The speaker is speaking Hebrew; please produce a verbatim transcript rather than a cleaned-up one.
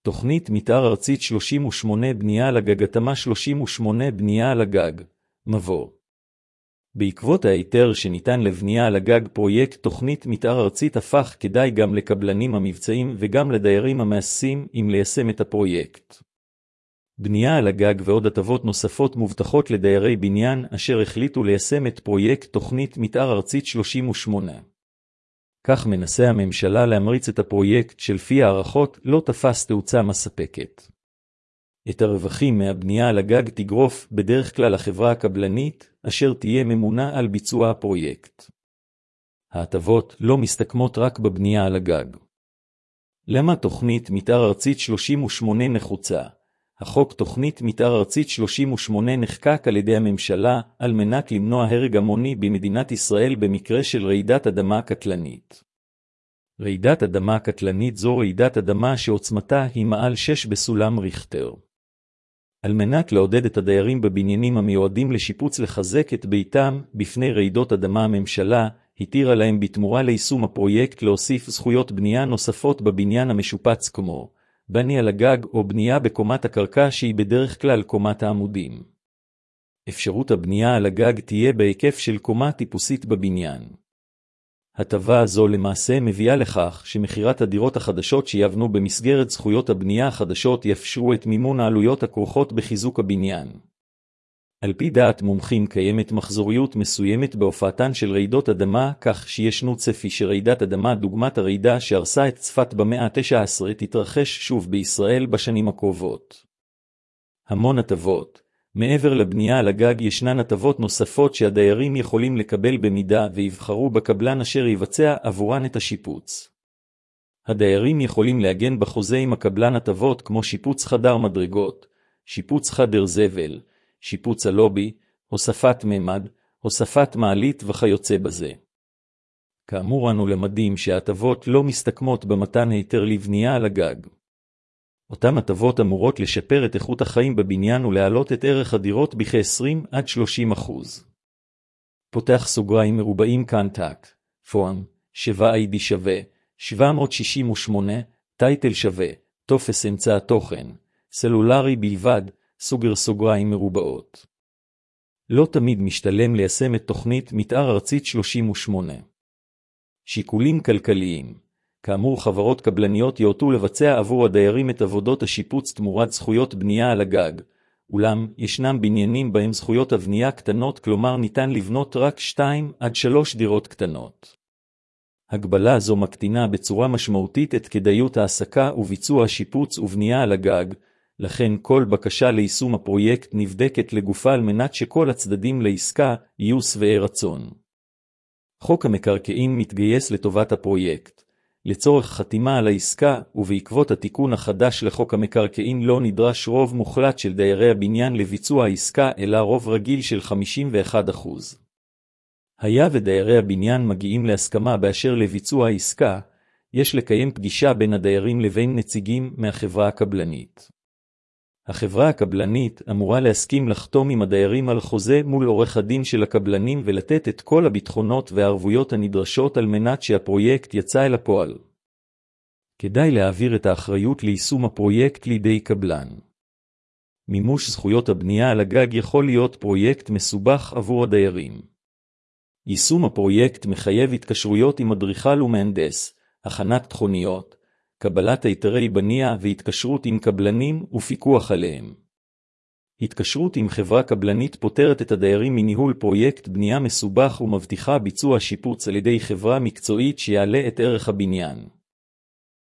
תוכנית מתאר ארצית שלושים ושמונה בנייה על הגג. התאמה שלושים ושמונה בנייה על הגג. מבוא. בעקבות ההיתר שניתן לבנייה על הגג, פרויקט תוכנית מתאר ארצית הפך כדאי גם לקבלנים המבצעים וגם לדיירים המעשים אם ליישם את הפרויקט. בנייה על הגג ועוד הטבות נוספות מובטחות לדיירי בניין אשר החליטו ליישם את פרויקט תוכנית מתאר ארצית שלושים ושמונה. כך מנסה הממשלה להמריץ את הפרויקט שלפי הערכות לא תפס תאוצה מספקת. את הרווחים מהבנייה על הגג תגרוף בדרך כלל החברה הקבלנית אשר תהיה ממונה על ביצוע הפרויקט. ההטבות לא מסתכמות רק בבנייה על הגג. למה תוכנית מתאר ארצית שלושים ושמונה נחוצה? החוק תוכנית מתאר ארצית שלושים ושמונה נחקק על ידי הממשלה על מנת למנוע הרג המוני במדינת ישראל במקרה של רעידת אדמה קטלנית. רעידת אדמה קטלנית זו רעידת אדמה שעוצמתה היא מעל שש בסולם ריכטר. על מנת לעודד את הדיירים בבניינים המיועדים לשיפוץ לחזק את ביתם בפני רעידות אדמה, הממשלה התירה להם בתמורה ליישום הפרויקט להוסיף זכויות בנייה נוספות בבניין המשופץ כמו בנייה על הגג או בנייה בקומת הקרקע שהיא בדרך כלל קומת העמודים. אפשרות הבנייה על הגג תהיה בהיקף של קומה טיפוסית בבניין. הטבה הזו למעשה מביאה לכך שמחירת הדירות החדשות שיבנו במסגרת זכויות הבנייה החדשות יאפשרו את מימון העלויות הכרוכות בחיזוק הבניין. על פי דעת מומחים קיימת מחזוריות מסוימת בהופעתן של רעידות אדמה, כך שישנו צפי שרעידת אדמה דוגמת הרעידה שהרסה את צפת במאה ה-תשע עשרה תתרחש שוב בישראל בשנים הקרובות. המון הטבות. מעבר לבנייה על הגג ישנן הטבות נוספות שהדיירים יכולים לקבל במידה ויבחרו בקבלן אשר יבצע עבורן את השיפוץ. הדיירים יכולים להגן בחוזה עם הקבלן הטבות כמו שיפוץ חדר מדרגות, שיפוץ חדר זבל, שיפוץ הלובי, הוספת ממד, הוספת מעלית וכיוצא בזה. כאמור אנו למדים שההטבות לא מסתכמות במתן היתר לבנייה על הגג. אותם הטבות אמורות לשפר את איכות החיים בבניין ולהעלות את ערך הדירות בכ-עשרים עד שלושים אחוז. פותח סוגריים מרובעים קנטקט, פורם, שבע איי די שווה, שבע מאות שישים ושמונה, טייטל שווה, טופס אמצע תוכן, סלולרי בלבד, סוגר סוגריים מרובעות. לא תמיד משתלם ליישם את תוכנית מתאר ארצית שלושים ושמונה. שיקולים כלכליים. כאמור, חברות קבלניות יורטו לבצע עבור הדיירים את עבודות השיפוץ תמורת זכויות בנייה על הגג, אולם ישנם בניינים בהם זכויות הבנייה קטנות, כלומר ניתן לבנות רק שתיים עד שלוש דירות קטנות. הגבלה זו מקטינה בצורה משמעותית את כדאיות העסקה וביצוע שיפוץ ובנייה על הגג, לכן כל בקשה ליישום הפרויקט נבדקת לגופה על מנת שכל הצדדים לעסקה יהיו שבעי רצון. חוק המקרקעין מתגייס לטובת הפרויקט. לצורך חתימה על העסקה ובעקבות התיקון החדש לחוק המקרקעין לא נדרש רוב מוחלט של דיירי הבניין לביצוע העסקה אלא רוב רגיל של חמישים ואחד אחוז. היה ודיירי הבניין מגיעים להסכמה באשר לביצוע העסקה, יש לקיים פגישה בין הדיירים לבין נציגים מהחברה הקבלנית. החברה הקבלנית אמורה להסכים לחתום עם הדיירים על חוזה מול עורך הדין של הקבלנים ולתת את כל הביטחונות והערבויות הנדרשות על מנת שהפרויקט יצא אל הפועל. כדאי להעביר את האחריות ליישום הפרויקט לידי קבלן. מימוש זכויות הבנייה על הגג יכול להיות פרויקט מסובך עבור הדיירים. יישום הפרויקט מחייב התקשרויות עם אדריכל ומהנדס, הכנת תכוניות, קבלת היתרי בנייה והתקשרות עם קבלנים ופיקוח עליהם. התקשרות עם חברה קבלנית פותרת את הדיירים מניהול פרויקט בנייה מסובך ומבטיחה ביצוע שיפוץ על ידי חברה מקצועית שיעלה את ערך הבניין.